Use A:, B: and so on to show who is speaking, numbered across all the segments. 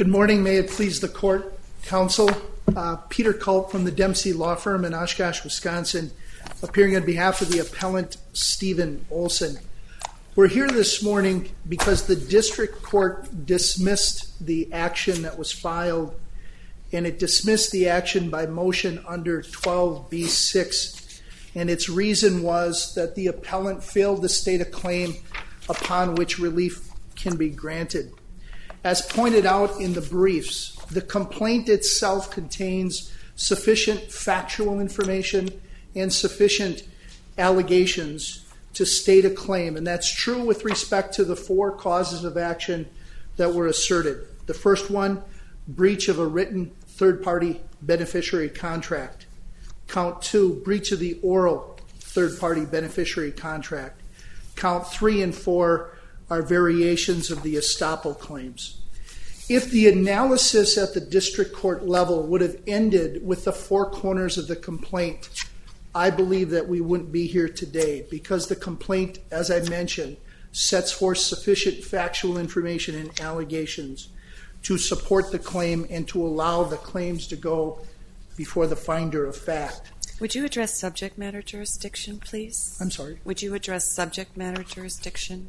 A: Good morning. May it please the court, counsel. Peter Culp from the Dempsey Law Firm in Oshkosh, Wisconsin, appearing on behalf of the appellant Stephen Olson. We're here this morning because the district court dismissed the action that was filed, and it dismissed the action by motion under 12b-6, and its reason was that the appellant failed to state a claim upon which relief can be granted. As pointed out in the briefs, the complaint itself contains sufficient factual information and sufficient allegations to state a claim, and that's true with respect to the four causes of action that were asserted. The first one, breach of a written third-party beneficiary contract. Count 2, breach of the oral third-party beneficiary contract. Count 3 and 4 are variations of the estoppel claims. If the analysis at the district court level would have ended with the four corners of the complaint, I believe that we wouldn't be here today, because the complaint, as I mentioned, sets forth sufficient factual information and allegations to support the claim and to allow the claims to go before the finder of fact.
B: Would you address subject matter jurisdiction, please?
A: I'm sorry?
B: Would you address subject matter jurisdiction?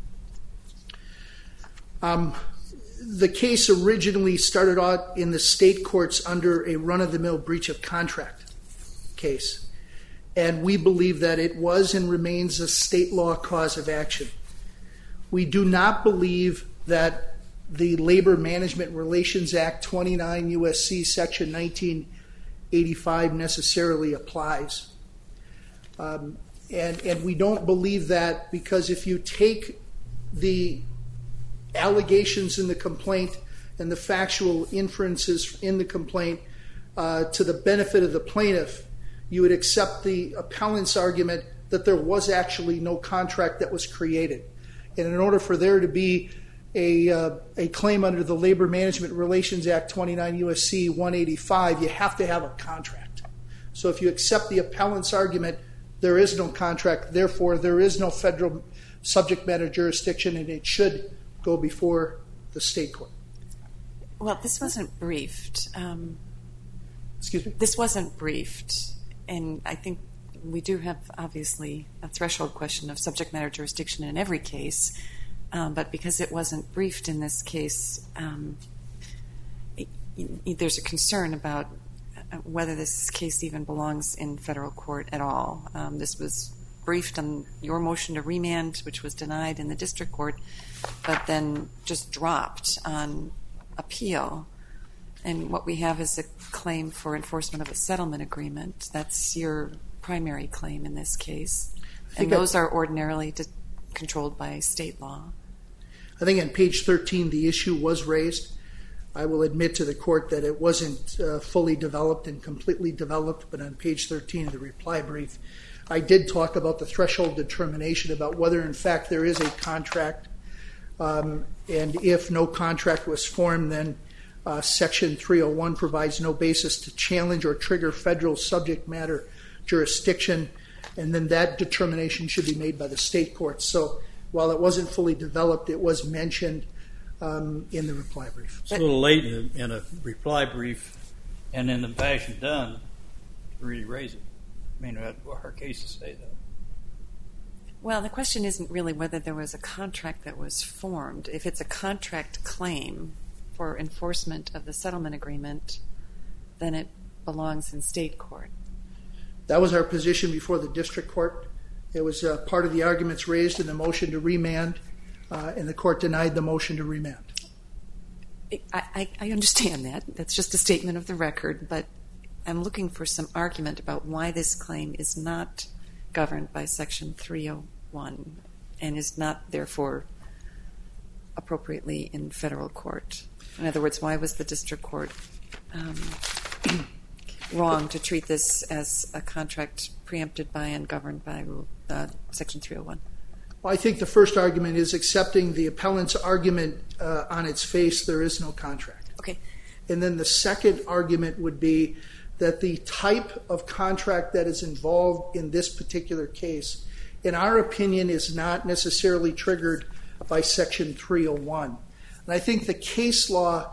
A: The case originally started out in the state courts under a run-of-the-mill breach of contract case, and we believe that it was and remains a state law cause of action. We do not believe that the Labor Management Relations Act 29 U.S.C. Section 1985 necessarily applies. And we don't believe that because if you take the allegations in the complaint and the factual inferences in the complaint to the benefit of the plaintiff, you would accept the appellant's argument that there was actually no contract that was created. And in order for there to be a claim under the Labor Management Relations Act 29 U.S.C. 185, you have to have a contract. So if you accept the appellant's argument, there is no contract, therefore there is no federal subject matter jurisdiction, and it should go before the state court.
B: Well, this wasn't briefed.
A: Excuse me?
B: This wasn't briefed, and I think we do have, obviously, a threshold question of subject matter jurisdiction in every case, but because it wasn't briefed in this case, there's a concern about whether this case even belongs in federal court at all. This was briefed on your motion to remand, which was denied in the district court, but then just dropped on appeal. And what we have is a claim for enforcement of a settlement agreement. That's your primary claim in this case. And those are ordinarily controlled by state law.
A: I think on page 13 the issue was raised. I will admit to the court that it wasn't fully developed and completely developed, but on page 13 of the reply brief, I did talk about the threshold determination about whether in fact there is a contract, and if no contract was formed, then Section 301 provides no basis to challenge or trigger federal subject matter jurisdiction, and then that determination should be made by the state courts. So while it wasn't fully developed, it was mentioned in the reply brief.
C: It's a little late in a reply brief and in the fashion done to really raise it. I mean, what our cases say, though.
B: Well, the question isn't really whether there was a contract that was formed. If it's a contract claim for enforcement of the settlement agreement, then it belongs in state court.
A: That was our position before the district court. It was part of the arguments raised in the motion to remand, and the court denied the motion to remand.
B: I understand that. That's just a statement of the record, but I'm looking for some argument about why this claim is not governed by Section 301 and is not, therefore, appropriately in federal court. In other words, why was the district court wrong to treat this as a contract preempted by and governed by Section 301?
A: Well, I think the first argument is accepting the appellant's argument on its face, there is no contract.
B: Okay.
A: And then the second argument would be that the type of contract that is involved in this particular case, in our opinion, is not necessarily triggered by Section 301. And I think the case law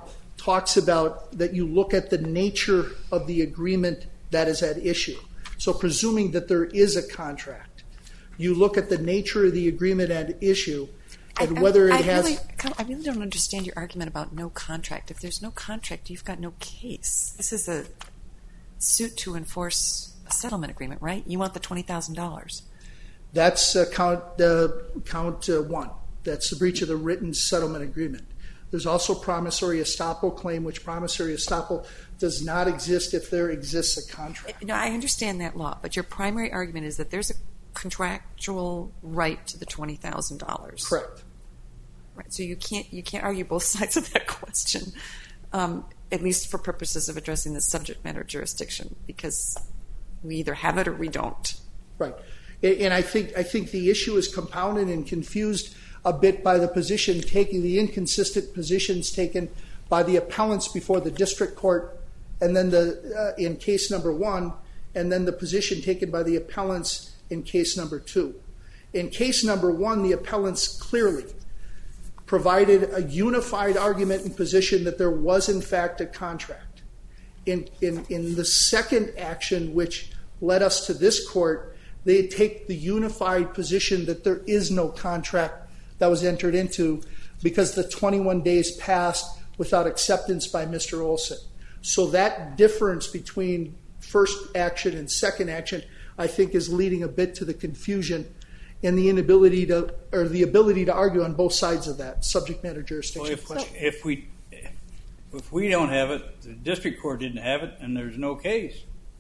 A: talks about that you look at the nature of the agreement that is at issue. So presuming that there is a contract, you look at the nature of the agreement at issue and whether it has...
B: I really don't understand your argument about no contract. If there's no contract, you've got no case. This is a suit to enforce a settlement agreement, right? You want the $20,000.
A: That's count one. That's the breach of the written settlement agreement. There's also promissory estoppel claim, which promissory estoppel does not exist if there exists a contract.
B: No, I understand that law, but your primary argument is that there's a contractual right to the $20,000.
A: Correct.
B: Right. So you can't argue both sides of that question, at least for purposes of addressing the subject matter jurisdiction, because we either have it or we don't.
A: Right. And I think the issue is compounded and confused a bit by the inconsistent positions taken by the appellants before the district court, and then in case number one, and then the position taken by the appellants in case number two. In case number one, the appellants clearly provided a unified argument and position that there was in fact a contract. In the second action, which led us to this court, they take the unified position that there is no contract that was entered into because the 21 days passed without acceptance by Mr. Olson. So that difference between first action and second action, I think, is leading a bit to the confusion and the ability to argue on both sides of that subject matter jurisdiction question.
C: If we don't have it, the district court didn't have it, and there's no case.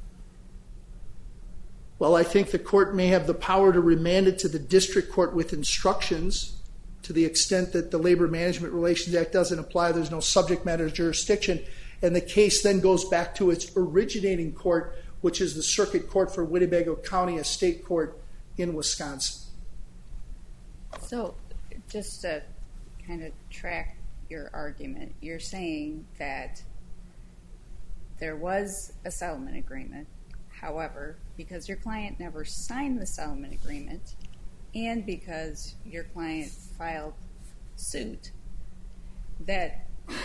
A: Well, I think the court may have the power to remand it to the district court with instructions to the extent that the Labor Management Relations Act doesn't apply, there's no subject matter jurisdiction, and the case then goes back to its originating court, which is the Circuit Court for Winnebago County, a state court in Wisconsin.
D: So, just to kind of track your argument, you're saying that there was a settlement agreement. However, because your client never signed the settlement agreement and because your client filed suit, that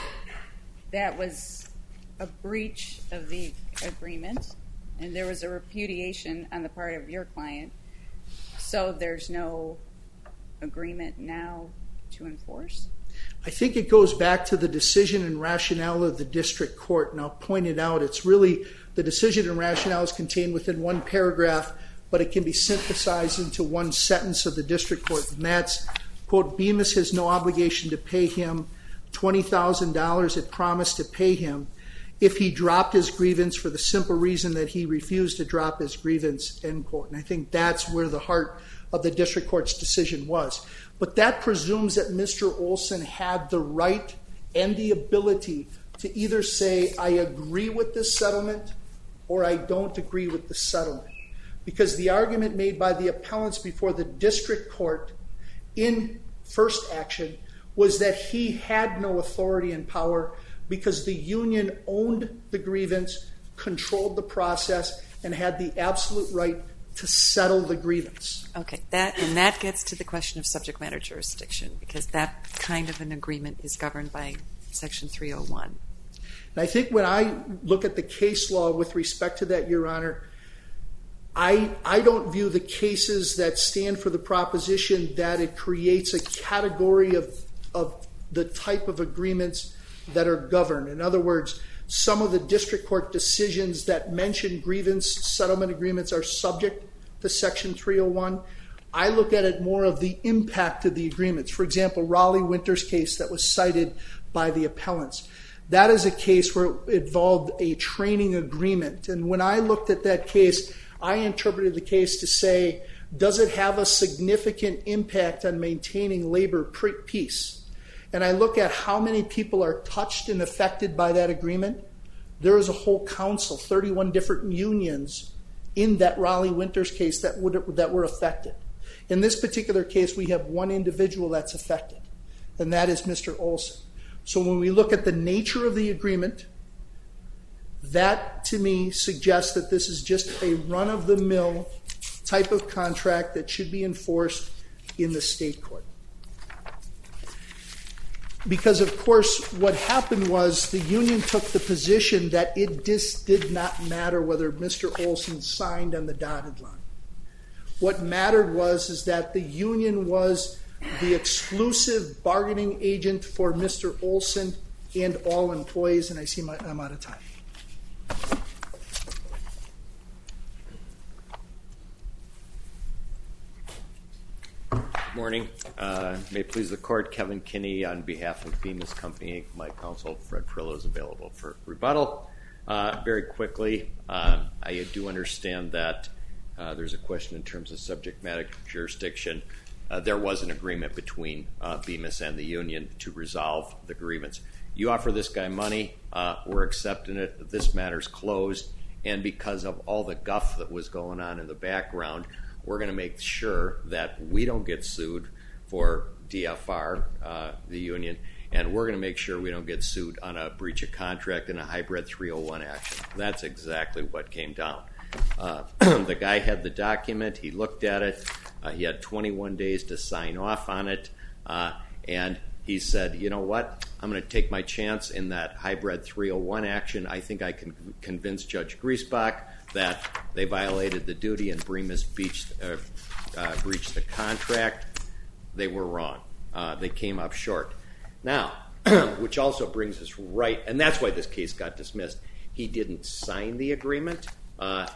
D: was a breach of the agreement and there was a repudiation on the part of your client, so there's no agreement now to enforce?
A: I think it goes back to the decision and rationale of the district court, and I'll point it out. It's really the decision and rationale is contained within one paragraph, but it can be synthesized into one sentence of the district court, and that's, quote, Bemis has no obligation to pay him $20,000 it promised to pay him if he dropped his grievance for the simple reason that he refused to drop his grievance, end quote. And I think that's where the heart of the district court's decision was. But that presumes that Mr. Olson had the right and the ability to either say, I agree with this settlement or I don't agree with the settlement. Because the argument made by the appellants before the district court in first action was that he had no authority and power because the union owned the grievance, controlled the process, and had the absolute right to settle the grievance.
B: Okay, that gets to the question of subject matter jurisdiction, because that kind of an agreement is governed by Section 301.
A: And I think when I look at the case law with respect to that, Your Honor, I don't view the cases that stand for the proposition that it creates a category of the type of agreements that are governed. In other words, some of the district court decisions that mention grievance settlement agreements are subject to Section 301. I look at it more of the impact of the agreements. For example, Raleigh Winters case that was cited by the appellants. That is a case where it involved a training agreement. And when I looked at that case, I interpreted the case to say, does it have a significant impact on maintaining labor peace? And I look at how many people are touched and affected by that agreement. There is a whole council, 31 different unions in that Raleigh Winters case that were affected. In this particular case, we have one individual that's affected, and that is Mr. Olson. So when we look at the nature of the agreement, that to me suggests that this is just a run-of-the-mill type of contract that should be enforced in the state court. Because, of course, what happened was the union took the position that it just did not matter whether Mr. Olson signed on the dotted line. What mattered is that the union was the exclusive bargaining agent for Mr. Olson and all employees, and I see I'm out of time.
E: Good morning. May it please the court, Kevin Kinney on behalf of Bemis Company Inc. My counsel, Fred Perillo, is available for rebuttal. Very quickly, I do understand that there's a question in terms of subject matter jurisdiction. There was an agreement between Bemis and the union to resolve the grievance. You offer this guy money, we're accepting it, this matter's closed, and because of all the guff that was going on in the background, we're going to make sure that we don't get sued for DFR, the union, and we're going to make sure we don't get sued on a breach of contract and a hybrid 301 action. That's exactly what came down. The guy had the document, he looked at it, he had 21 days to sign off on it, and he said, you know what, I'm going to take my chance in that hybrid 301 action. I think I can convince Judge Griesbach that they violated the duty and Bemis breached the contract. They were wrong. They came up short. Now, which also brings us right, and that's why this case got dismissed. He didn't sign the agreement. The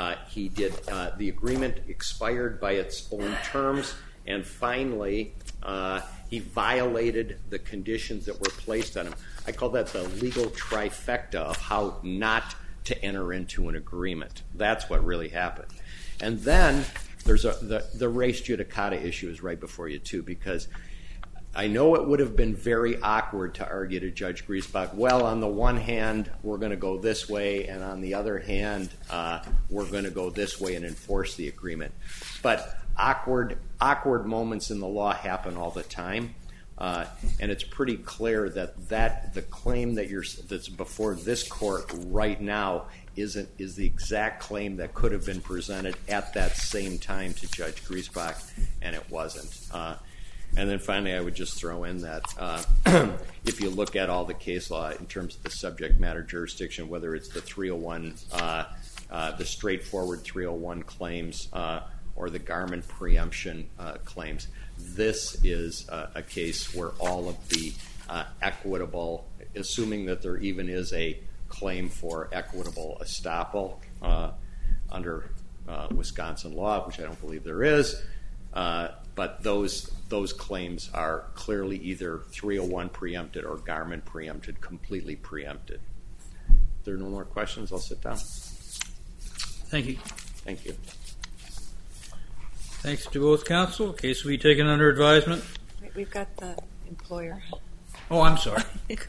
E: agreement expired by its own terms, and finally, he violated the conditions that were placed on him. I call that the legal trifecta of how not to enter into an agreement. That's what really happened. And then there's the res judicata issue is right before you too, because I know it would have been very awkward to argue to Judge Griesbach, well, on the one hand, we're going to go this way, and on the other hand, we're going to go this way and enforce the agreement. But awkward moments in the law happen all the time, and it's pretty clear that the claim that's before this court right now is the exact claim that could have been presented at that same time to Judge Griesbach, and it wasn't. And then finally, I would just throw in that if you look at all the case law in terms of the subject matter jurisdiction, whether it's the 301, the straightforward 301 claims, or the Garmin preemption claims, this is a case where all of the equitable, assuming that there even is a claim for equitable estoppel under Wisconsin law, which I don't believe there is, but those claims are clearly either 301 preempted or Garmin preempted, completely preempted. If there are no more questions, I'll sit down.
C: Thank you.
E: Thank you.
C: Thanks to both counsel. Case will be taken under advisement.
B: We've got the employer.
C: Oh, I'm sorry.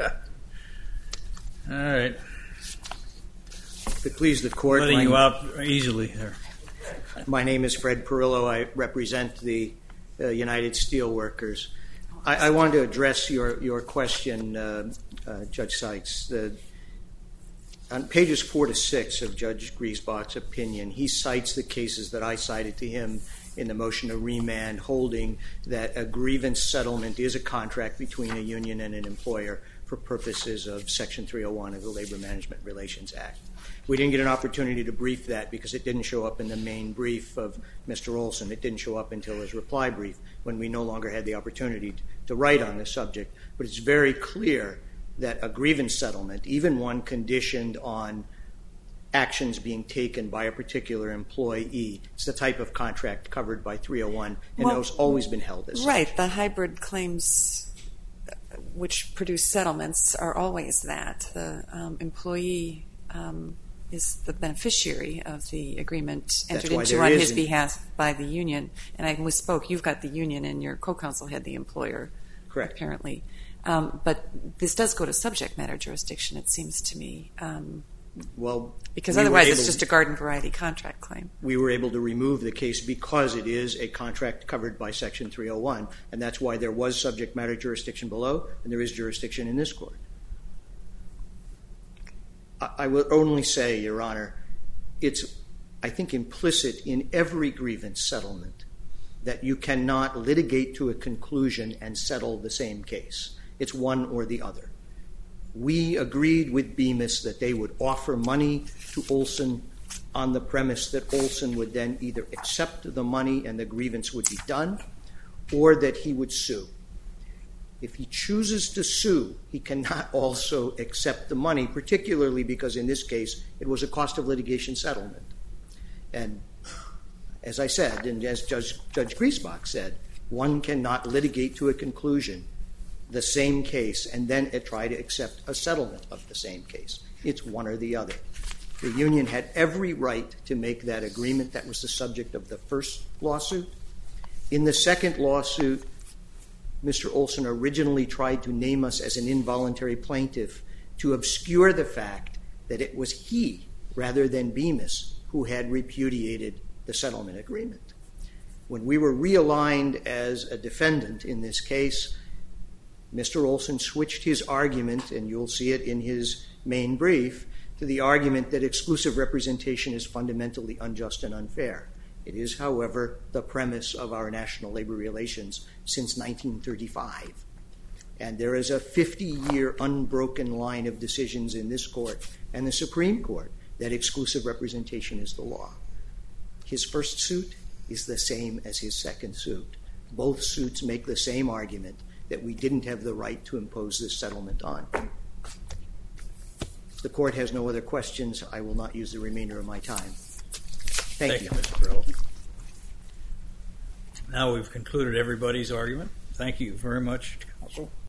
C: All right.
F: If it please the court,
C: Letting you out easily there.
F: My name is Fred Perillo. I represent the United Steelworkers. I wanted to address your question, Judge Sykes. On pages 4 to 6 of Judge Griesbach's opinion, he cites the cases that I cited to him in the motion to remand, holding that a grievance settlement is a contract between a union and an employer for purposes of Section 301 of the Labor Management Relations Act. We didn't get an opportunity to brief that because it didn't show up in the main brief of Mr. Olson. It didn't show up until his reply brief when we no longer had the opportunity to write on this subject. But it's very clear that a grievance settlement, even one conditioned on actions being taken by a particular employee, it's the type of contract covered by 301, and those always been held as such.
B: Right. The hybrid claims which produce settlements are always that. The employee is the beneficiary of the agreement entered into on his behalf by the union. And I misspoke. You've got the union and your co-counsel had the employer.
F: Correct.
B: Apparently. But this does go to subject matter jurisdiction, it seems to me. Because otherwise it's just a garden variety contract claim.
F: We were able to remove the case because it is a contract covered by Section 301, and that's why there was subject matter jurisdiction below, and there is jurisdiction in this court. I will only say, Your Honor, it's, I think, implicit in every grievance settlement that you cannot litigate to a conclusion and settle the same case. It's one or the other. We agreed with Bemis that they would offer money to Olson on the premise that Olson would then either accept the money and the grievance would be done, or that he would sue. If he chooses to sue, he cannot also accept the money, particularly because in this case it was a cost of litigation settlement. And as I said, and as Judge Griesbach said, one cannot litigate to a conclusion the same case and then try to accept a settlement of the same case. It's one or the other. The union had every right to make that agreement. That was the subject of the first lawsuit. In the second lawsuit, Mr. Olson originally tried to name us as an involuntary plaintiff to obscure the fact that it was he, rather than Bemis, who had repudiated the settlement agreement. When we were realigned as a defendant in this case, Mr. Olson switched his argument, and you'll see it in his main brief, to the argument that exclusive representation is fundamentally unjust and unfair. It is, however, the premise of our national labor relations since 1935. And there is a 50-year unbroken line of decisions in this court and the Supreme Court that exclusive representation is the law. His first suit is the same as his second suit. Both suits make the same argument that we didn't have the right to impose this settlement on. If the court has no other questions, I will not use the remainder of my time. Thank you.
C: Mr. Brill. Now we've concluded everybody's argument. Thank you very much, counsel.